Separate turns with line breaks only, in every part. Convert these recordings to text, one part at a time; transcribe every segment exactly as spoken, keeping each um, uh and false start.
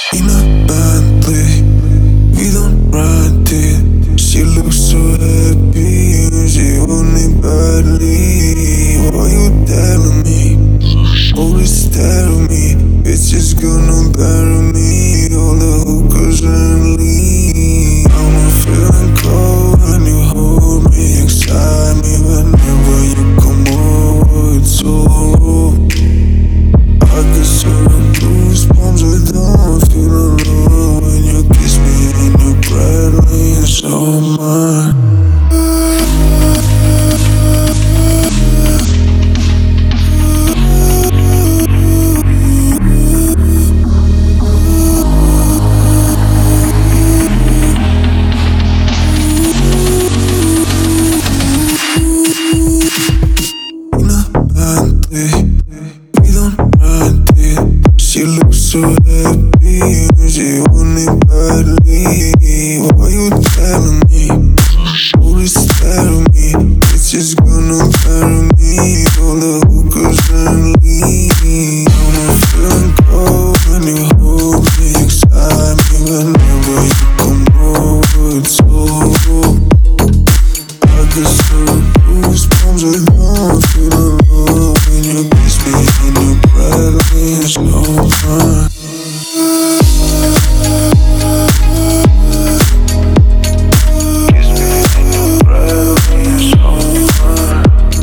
In a Bentley, we don't rent it. She looks so happy and she want it badly. Why you telling me? Always stare at me. Bitches gonna bury me. All the hookers and lean. I'm feeling cold when you hold me, excite me. Whenever you come over, it's so I get so goosebumps, I don't feel alone when you kiss me and your breath leans so mine. In a Bentley, we don't rent it. She looks so happy and she want it badly. Why you telling me? Always stare at me. Bitches gonna bury me. All the hookers and lean. I'm feeling cold when you hold me, excite me. Whenever you come over, it's so I get so goosebumps, I don't feel alone when you kiss me and your breath leans so mine. Kiss me and your breath leans so mine.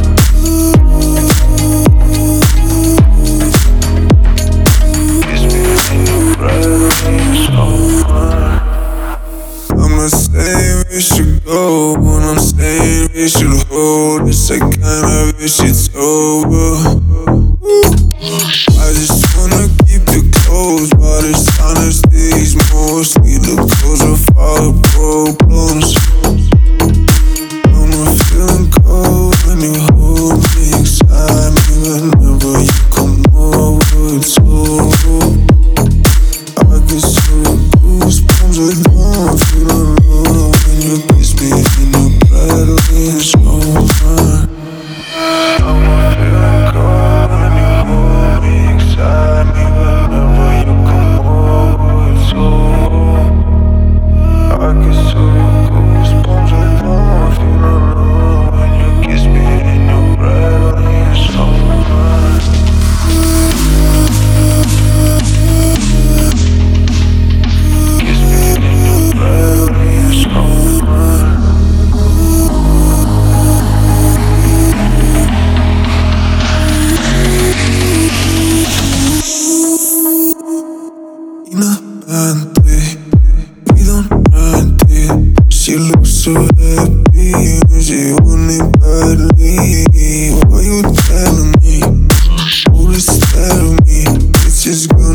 Kiss me and your breath leans so mine. I'm not saying we should go, but I'm saying we should hold. It's that kind of bitch, it's over. I just wanna keep you close, but it's honesty's mostly the cause of our problems. I'm feeling cold when you hold me, excite me. Whenever you come over, it's over. I get so goosebumps, I don't feel alone when you kiss me and your breath leans so mine. I'm feeling cold when you hold me, excite me. Whenever you come over, it's over. I get so goosebumps, I don't feel alone when you kiss me and your breath leans so mine. Kiss me and your breath leans so mine. In a Bentley, we don't rent it. She looks so happy and she want it badly. Why you telling me? Always stare at me. Bitches go